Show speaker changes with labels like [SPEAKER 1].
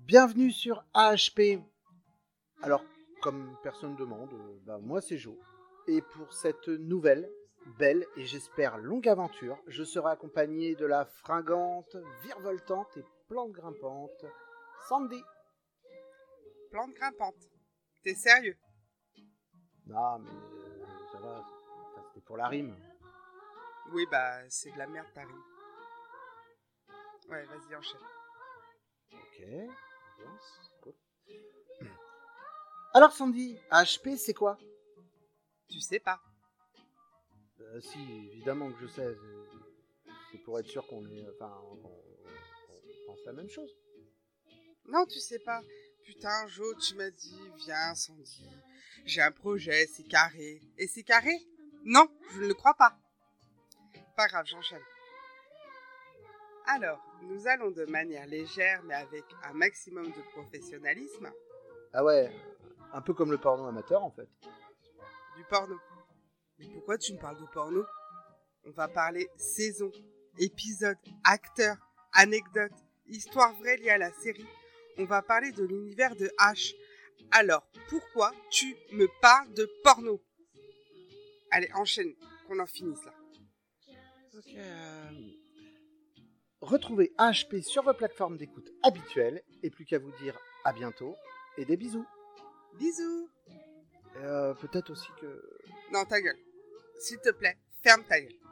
[SPEAKER 1] Bienvenue sur AHP. Alors, comme personne ne demande, moi c'est Jo. Et pour cette nouvelle, belle et j'espère longue aventure, je serai accompagné de la fringante, virevoltante et plante grimpante, Sandy.
[SPEAKER 2] Plante grimpante. T'es sérieux?
[SPEAKER 1] Non, mais ça va, c'était pour la rime.
[SPEAKER 2] Oui, c'est de la merde ta rime. Ouais, vas-y, enchaîne.
[SPEAKER 1] Ok, bien, cool. Alors Sandy, AHP c'est quoi?
[SPEAKER 2] Tu sais pas.
[SPEAKER 1] Si, évidemment que je sais. C'est pour être sûr qu'on pense la même chose.
[SPEAKER 2] Non, tu sais pas. Putain, Jo, tu m'as dit, viens, Sandy. J'ai un projet, c'est carré. Et c'est carré? Non, je ne le crois pas. Pas grave, j'enchaîne. Alors, nous allons de manière légère, mais avec un maximum de professionnalisme,
[SPEAKER 1] Ah ouais, un peu comme le porno amateur en fait.
[SPEAKER 2] du porno. Mais pourquoi tu me parles de porno? On va parler saison, épisode, acteurs, anecdotes, histoire vraie liée à la série. On va parler de l'univers de H. Alors, pourquoi tu me parles de porno? Allez, enchaîne, qu'on en finisse là.
[SPEAKER 1] Ok. Retrouvez AHP sur vos plateformes d'écoute habituelles et plus qu'à vous dire à bientôt et des bisous.
[SPEAKER 2] Bisous.
[SPEAKER 1] Peut-être aussi que...
[SPEAKER 2] Non, ta gueule. S'il te plaît, ferme ta gueule.